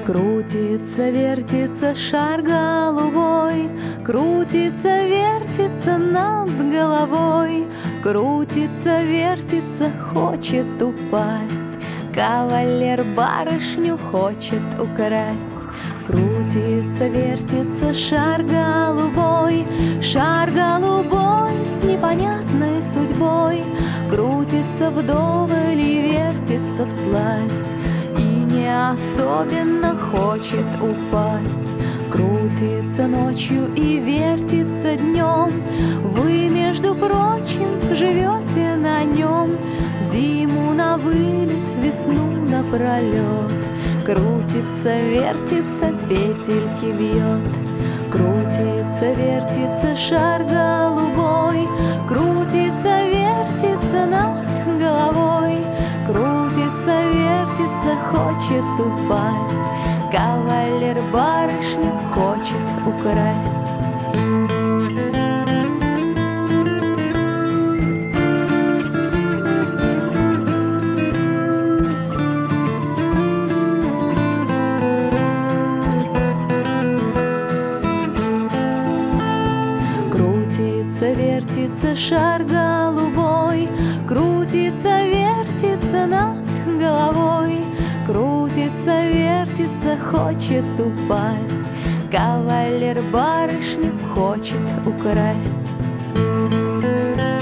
Крутится, вертится шар голубой, крутится, вертится над головой, крутится, вертится, хочет упасть. Кавалер барышню хочет украсть. Крутится, вертится шар голубой с непонятной судьбой. Крутится вдоволь и вертится всласть, и не особенно хочет упасть. Крутится ночью и вертится днем. Вы, между прочим, живете на нем. Зиму на вылет, весну напролет. Крутится, вертится, петельки вьет. Крутится, вертится шар голубой, крутится, вертится над головой. Крутится, вертится, хочет упасть. Кавалер барышню хочет украсть. Крутится, вертится шар голубой, крутится, вертится над головой. Крутится, вертится, хочет упасть. Кавалер барышню хочет украсть.